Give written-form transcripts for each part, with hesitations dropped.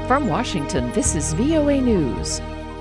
From Washington, this is VOA News.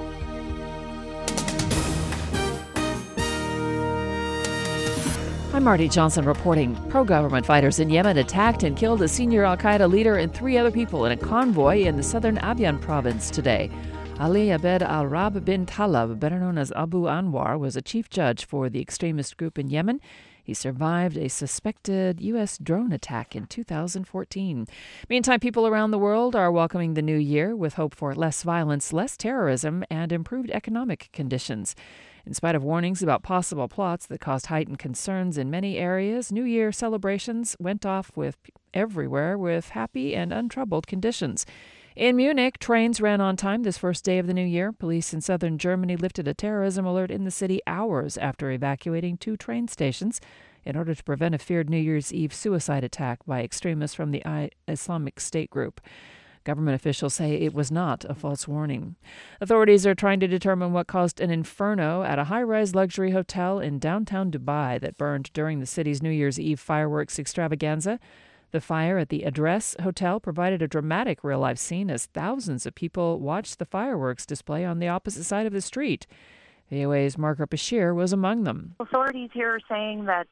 I'm Marty Johnson reporting. Pro-government fighters in Yemen attacked and killed a senior al-Qaeda leader and 3 other people in a convoy in the southern Abyan province today. Ali Abed al-Rab bin Talab, better known as Abu Anwar, was a chief judge for the extremist group in Yemen. He survived a suspected U.S. drone attack in 2014. Meantime, people around the world are welcoming the new year with hope for less violence, less terrorism, and improved economic conditions. In spite of warnings about possible plots that caused heightened concerns in many areas, New Year celebrations went off everywhere with happy and untroubled conditions. In Munich, trains ran on time this first day of the new year. Police in southern Germany lifted a terrorism alert in the city hours after evacuating 2 train stations in order to prevent a feared New Year's Eve suicide attack by extremists from the Islamic State group. Government officials say it was not a false warning. Authorities are trying to determine what caused an inferno at a high-rise luxury hotel in downtown Dubai that burned during the city's New Year's Eve fireworks extravaganza. The fire at the Address Hotel provided a dramatic real-life scene as thousands of people watched the fireworks display on the opposite side of the street. VOA's Margaret Bashir was among them. Authorities here are saying that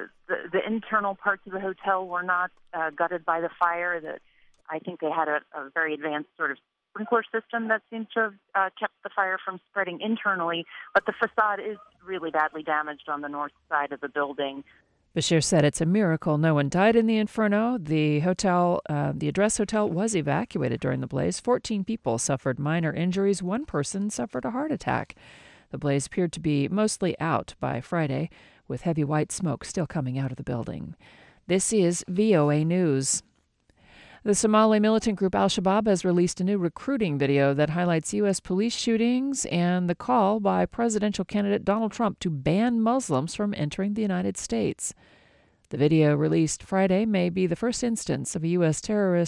the internal parts of the hotel were not gutted by the fire. That I think they had a very advanced sort of sprinkler system that seems to have kept the fire from spreading internally. But the facade is really badly damaged on the north side of the building. Bashir said it's a miracle no one died in the inferno. The Address Hotel was evacuated during the blaze. 14 people suffered minor injuries. 1 person suffered a heart attack. The blaze appeared to be mostly out by Friday, with heavy white smoke still coming out of the building. This is VOA News. The Somali militant group Al-Shabaab has released a new recruiting video that highlights U.S. police shootings and the call by presidential candidate Donald Trump to ban Muslims from entering the United States. The video, released Friday, may be the first instance of a U.S.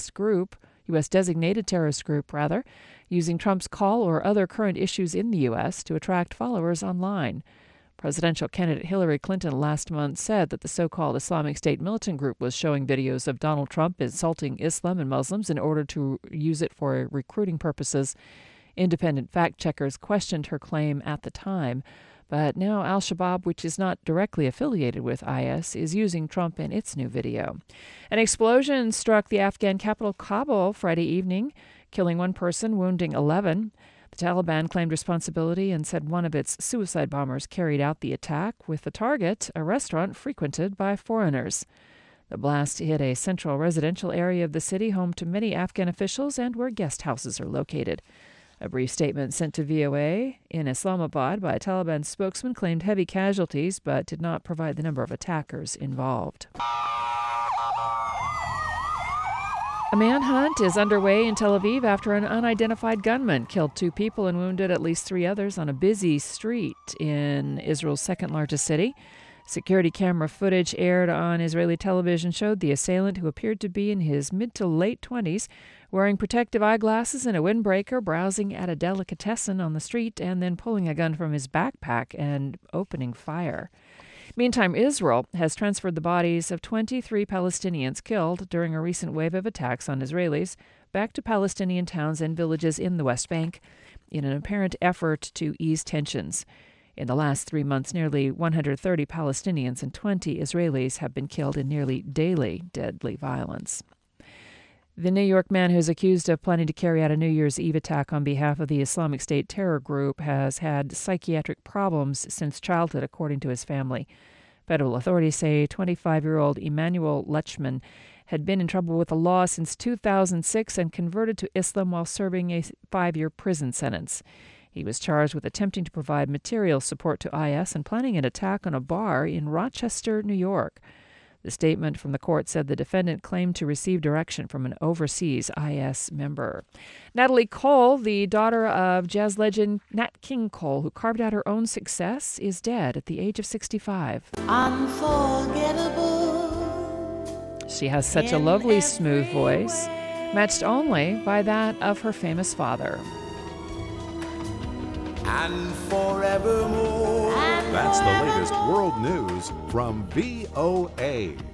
designated terrorist group, using Trump's call or other current issues in the U.S. to attract followers online. Presidential candidate Hillary Clinton last month said that the so-called Islamic State militant group was showing videos of Donald Trump insulting Islam and Muslims in order to use it for recruiting purposes. Independent fact-checkers questioned her claim at the time, but now Al-Shabaab, which is not directly affiliated with IS, is using Trump in its new video. An explosion struck the Afghan capital Kabul Friday evening, killing 1 person, wounding 11. The Taliban claimed responsibility and said one of its suicide bombers carried out the attack, with the target a restaurant frequented by foreigners. The blast hit a central residential area of the city, home to many Afghan officials and where guest houses are located. A brief statement sent to VOA in Islamabad by a Taliban spokesman claimed heavy casualties, but did not provide the number of attackers involved. A manhunt is underway in Tel Aviv after an unidentified gunman killed 2 people and wounded at least 3 others on a busy street in Israel's second-largest city. Security camera footage aired on Israeli television showed the assailant, who appeared to be in his mid to late 20s, wearing protective eyeglasses and a windbreaker, browsing at a delicatessen on the street and then pulling a gun from his backpack and opening fire. Meantime, Israel has transferred the bodies of 23 Palestinians killed during a recent wave of attacks on Israelis back to Palestinian towns and villages in the West Bank in an apparent effort to ease tensions. In the last 3 months, nearly 130 Palestinians and 20 Israelis have been killed in nearly daily deadly violence. The New York man who's accused of planning to carry out a New Year's Eve attack on behalf of the Islamic State terror group has had psychiatric problems since childhood, according to his family. Federal authorities say 25-year-old Emmanuel Lechman had been in trouble with the law since 2006 and converted to Islam while serving a 5-year prison sentence. He was charged with attempting to provide material support to IS and planning an attack on a bar in Rochester, New York. The statement from the court said the defendant claimed to receive direction from an overseas IS member. Natalie Cole, the daughter of jazz legend Nat King Cole, who carved out her own success, is dead at the age of 65. Unforgettable. She has such a lovely, smooth voice, matched only by that of her famous father. And forevermore. That's the latest world news from VOA.